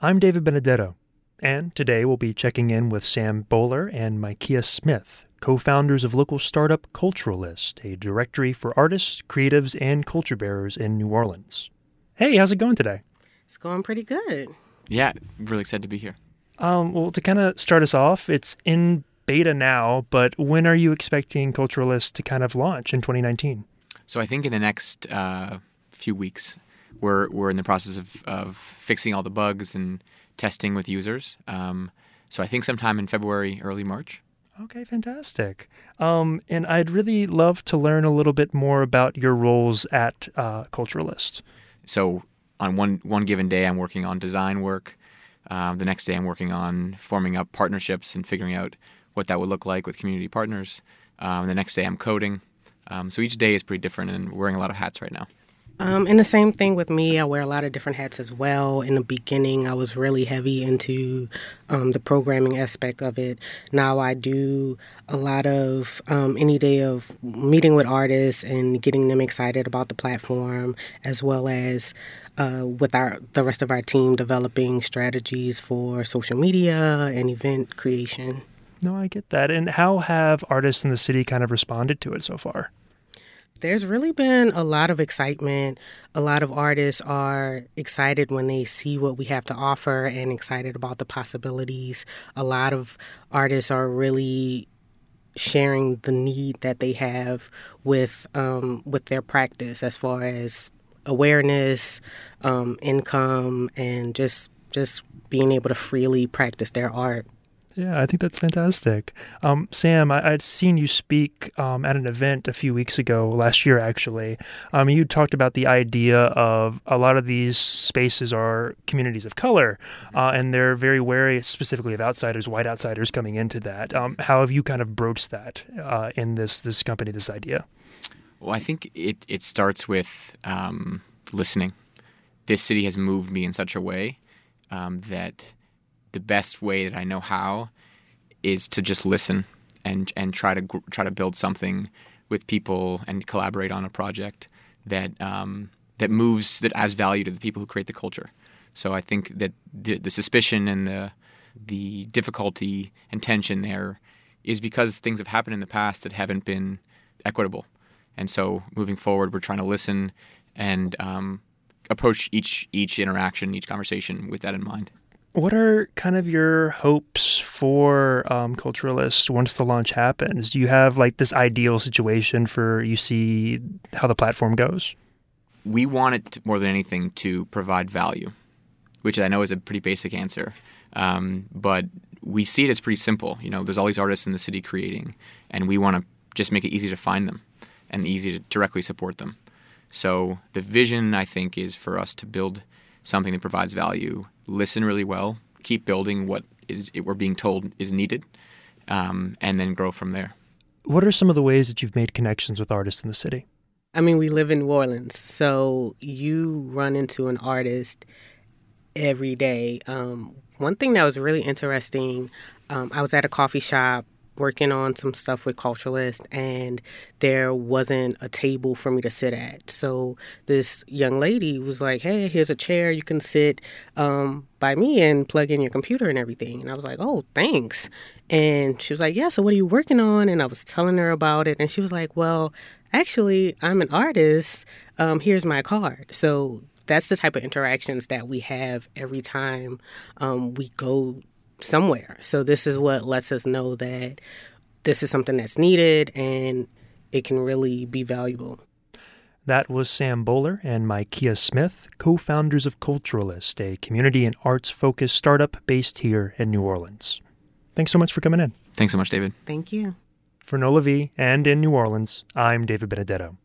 I'm David Benedetto, and today we'll be checking in with Sam Bowler and Micaiah Smith, co-founders of local startup Culturalist, a directory for artists, creatives, and culture bearers in New Orleans. Hey, how's it going today? It's going pretty good. Yeah, really excited to be here. Well, to kind of start us off, it's in beta now, but when are you expecting Culturalist to kind of launch in 2019? So I think in the next few weeks, we're in the process of fixing all the bugs and testing with users. So I think sometime in February, early March. Okay, fantastic. And I'd really love to learn a little bit more about your roles at Culturalist. So on one given day, I'm working on design work. The next day, I'm working on forming up partnerships and figuring out what that would look like with community partners. The next day, I'm coding. So each day is pretty different, and wearing a lot of hats right now. And the same thing with me. I wear a lot of different hats as well. In the beginning, I was really heavy into the programming aspect of it. Now I do a lot of any day of meeting with artists and getting them excited about the platform, as well as with the rest of our team developing strategies for social media and event creation. No, I get that. And how have artists in the city kind of responded to it so far? There's really been a lot of excitement. A lot of artists are excited when they see what we have to offer and excited about the possibilities. A lot of artists are really sharing the need that they have with their practice as far as awareness, income, and just being able to freely practice their art. Yeah, I think that's fantastic. Sam, I'd seen you speak at an event a few weeks ago, last year actually. You talked about the idea of a lot of these spaces are communities of color, and they're very wary specifically of outsiders, white outsiders coming into that. How have you kind of broached that in this company, this idea? Well, I think it starts with listening. This city has moved me in such a way that the best way that I know how is to just listen and try to build something with people and collaborate on a project that that adds value to the people who create the culture. So I think that the suspicion and the difficulty and tension there is because things have happened in the past that haven't been equitable. And so moving forward, we're trying to listen and approach each interaction, each conversation with that in mind. What are kind of your hopes for Culturalist once the launch happens? Do you have like this ideal situation for you see how the platform goes? We want it more than anything to provide value, which I know is a pretty basic answer. But we see it as pretty simple. You know, there's all these artists in the city creating, and we want to just make it easy to find them and easy to directly support them. So the vision, I think, is for us to build something that provides value, listen really well, keep building what we're being told is needed, and then grow from there. What are some of the ways that you've made connections with artists in the city? I mean, we live in New Orleans, so you run into an artist every day. One thing that was really interesting, I was at a coffee shop working on some stuff with Culturalist, and there wasn't a table for me to sit at. So this young lady was like, hey, here's a chair. You can sit by me and plug in your computer and everything. And I was like, oh, thanks. And she was like, yeah, so what are you working on? And I was telling her about it. And she was like, well, actually, I'm an artist. Here's my card. So that's the type of interactions that we have every time we go somewhere. So this is what lets us know that this is something that's needed and it can really be valuable. That was Sam Bowler and Micaiah Smith, co-founders of Culturalist, a community and arts-focused startup based here in New Orleans. Thanks so much for coming in. Thanks so much, David. Thank you. For NOLA V and in New Orleans, I'm David Benedetto.